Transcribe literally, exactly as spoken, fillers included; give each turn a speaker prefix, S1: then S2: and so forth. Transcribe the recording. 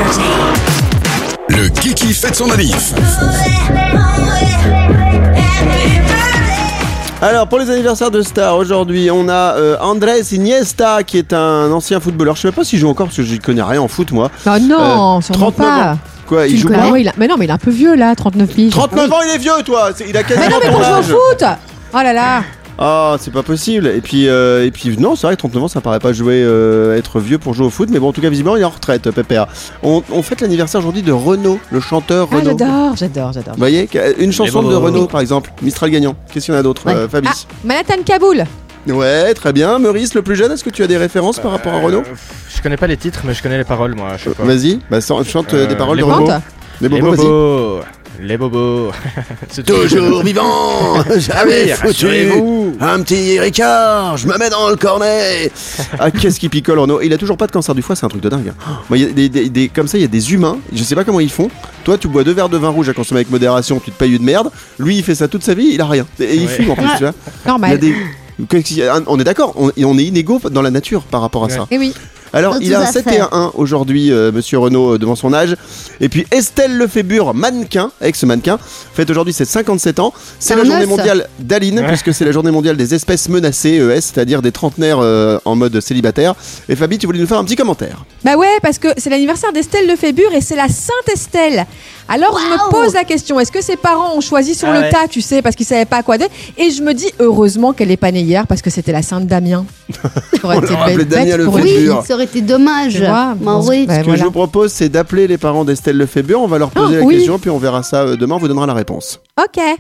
S1: Le Kiki fête son manif.
S2: Alors pour les anniversaires de stars, aujourd'hui on a euh, Andrés Iniesta qui est un ancien footballeur. Je sais pas s'il joue encore parce que je connais rien en foot moi.
S3: Oh non, euh, sûrement pas.
S2: Ans. Quoi,
S3: tu
S2: il joue pas
S3: oh, il a... Mais non, mais il est un peu vieux là, trente-neuf piges.
S2: trente-neuf ans, il est vieux toi. C'est... Il a quasiment
S3: mais non, mais
S2: ton
S3: pour jouer
S2: âge.
S3: au foot. Oh là là.
S2: Ah, oh, c'est pas possible. Et puis, euh, et puis non, c'est vrai que trente-neuf ans, ça paraît pas jouer, euh, être vieux pour jouer au foot. Mais bon, en tout cas, visiblement, il est en retraite, Pépère. On, on fête l'anniversaire aujourd'hui de Renaud, le chanteur
S3: ah,
S2: Renaud.
S3: j'adore, j'adore, j'adore.
S2: Vous voyez, une chanson de Renaud, par exemple. Mistral gagnant. Qu'est-ce qu'il y en a d'autres, ouais. euh, Fabi?
S3: Ah, Manhattan Kaboul.
S2: Ouais, très bien. Maurice, le plus jeune, est-ce que tu as des références euh, par rapport à Renaud?
S4: Je connais pas les titres, mais je connais les paroles, moi. Je sais pas.
S2: Vas-y, bah, chante euh, des paroles
S4: les
S2: de Renaud.
S4: Les bobos, les bobos. Les bobos.
S2: C'est toujours vivant. J'avais foutu un petit Ricard. Je me mets dans le cornet. Ah, qu'est-ce qui picole, Renaud? Il a toujours pas de cancer du foie, c'est un truc de dingue. Moi, y a des, des, des, comme ça, il y a des humains. Je sais pas comment ils font. Toi, tu bois deux verres de vin rouge à consommer avec modération. Tu te payes une merde. Lui, il fait ça toute sa vie. Il a rien. Et il ouais. fume en plus. Tu vois.
S3: Normal.
S2: Il y a des... On est d'accord. On, on est inégaux dans la nature par rapport à ouais. ça.
S3: Et oui.
S2: Alors, il a un sept et un un aujourd'hui, euh, monsieur Renaud, euh, devant son âge. Et puis Estelle Lefébure, mannequin, ex-mannequin, fête aujourd'hui ses cinquante-sept ans. C'est, c'est la journée os. mondiale d'Aline, ouais. puisque c'est la journée mondiale des espèces menacées, E S, c'est-à-dire des trentenaires euh, en mode célibataire. Et Fabi, tu voulais nous faire un petit commentaire?
S3: Bah ouais, parce que c'est l'anniversaire d'Estelle Lefébure et c'est la Sainte Estelle. Alors wow. je me pose la question, est-ce que ses parents ont choisi sur ah le ouais. tas, tu sais, parce qu'ils savaient pas quoi dire? Et je me dis, heureusement qu'elle est pas née hier, parce que c'était la Sainte Damien.
S2: Ça aurait été bête, Damien
S5: pour oui, ça aurait été dommage.
S3: Vois,
S5: bon,
S3: bon,
S5: oui.
S2: Ce que voilà. je vous propose, c'est d'appeler les parents d'Estelle Lefébure. On va leur poser oh, la oui. question, puis on verra ça demain. On vous donnera la réponse.
S3: Ok.